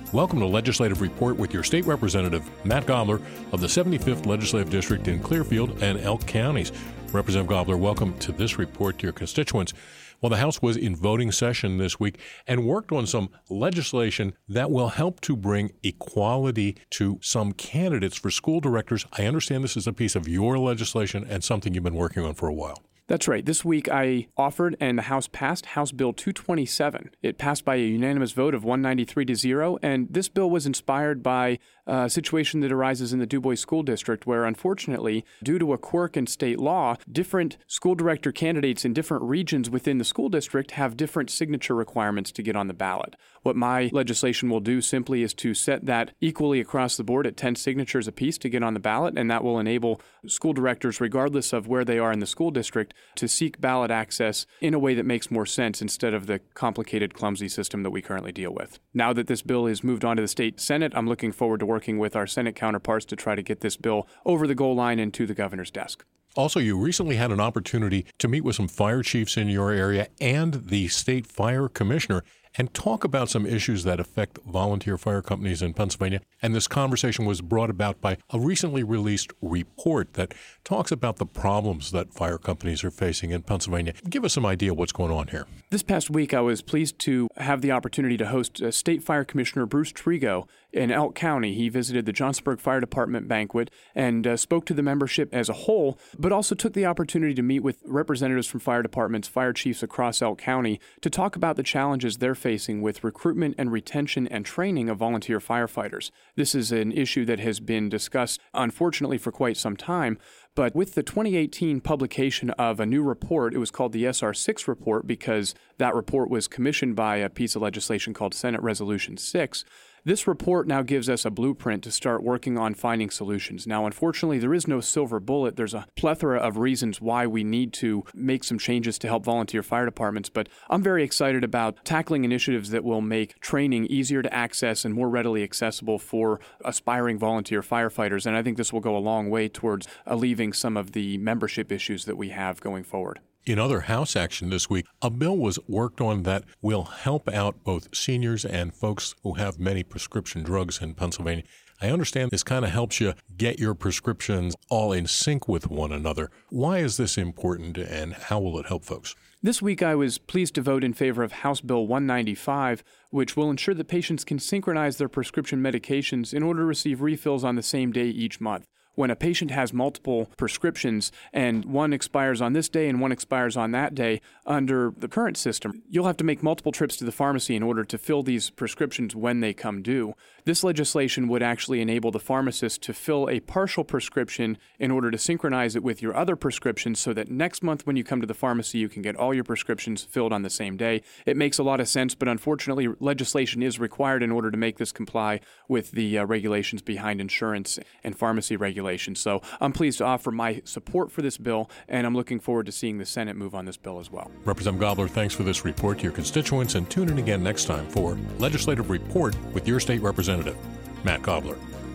Welcome to Legislative Report with your state representative, Matt Gobler of the 75th Legislative District in Clearfield and Elk Counties. Representative Gobler, welcome to this report to your constituents. Well, the House was in voting session this week and worked on some legislation that will help to bring equality to some candidates for school directors. I understand this is a piece of your legislation and something you've been working on for a while. That's right. This week I offered and the House passed House Bill 227. It passed by a unanimous vote of 193-0, and this bill was inspired by a situation that arises in the Du Bois School District where, unfortunately, due to a quirk in state law, different school director candidates in different regions within the school district have different signature requirements to get on the ballot. What my legislation will do simply is to set that equally across the board at 10 signatures apiece to get on the ballot, and that will enable school directors, regardless of where they are in the school district, to seek ballot access in a way that makes more sense instead of the complicated, clumsy system that we currently deal with. Now that this bill is moved on to the state Senate, I'm looking forward to working with our Senate counterparts to try to get this bill over the goal line and to the governor's desk. Also, you recently had an opportunity to meet with some fire chiefs in your area and the state fire commissioner and talk about some issues that affect volunteer fire companies in Pennsylvania. And this conversation was brought about by a recently released report that talks about the problems that fire companies are facing in Pennsylvania. Give us some idea what's going on here. This past week, I was pleased to have the opportunity to host State Fire Commissioner Bruce Trigo in Elk County. He visited the Johnsburg Fire Department banquet and spoke to the membership as a whole, but also took the opportunity to meet with representatives from fire departments, fire chiefs across Elk County to talk about the challenges they're facing with recruitment and retention and training of volunteer firefighters. This is an issue that has been discussed, unfortunately, for quite some time. But with the 2018 publication of a new report, it was called the SR6 report because that report was commissioned by a piece of legislation called Senate Resolution 6. This report now gives us a blueprint to start working on finding solutions. Now, unfortunately, there is no silver bullet. There's a plethora of reasons why we need to make some changes to help volunteer fire departments, but I'm very excited about tackling initiatives that will make training easier to access and more readily accessible for aspiring volunteer firefighters, and I think this will go a long way towards alleviating some of the membership issues that we have going forward. In other House action this week, a bill was worked on that will help out both seniors and folks who have many prescription drugs in Pennsylvania. I understand this kind of helps you get your prescriptions all in sync with one another. Why is this important and how will it help folks? This week, I was pleased to vote in favor of House Bill 195, which will ensure that patients can synchronize their prescription medications in order to receive refills on the same day each month. When a patient has multiple prescriptions and one expires on this day and one expires on that day, under the current system, you'll have to make multiple trips to the pharmacy in order to fill these prescriptions when they come due. This legislation would actually enable the pharmacist to fill a partial prescription in order to synchronize it with your other prescriptions so that next month when you come to the pharmacy, you can get all your prescriptions filled on the same day. It makes a lot of sense, but unfortunately, legislation is required in order to make this comply with the regulations behind insurance and pharmacy regulations. So I'm pleased to offer my support for this bill, and I'm looking forward to seeing the Senate move on this bill as well. Representative Gobler, thanks for this report to your constituents, and tune in again next time for Legislative Report with your state representative, Matt Gobler.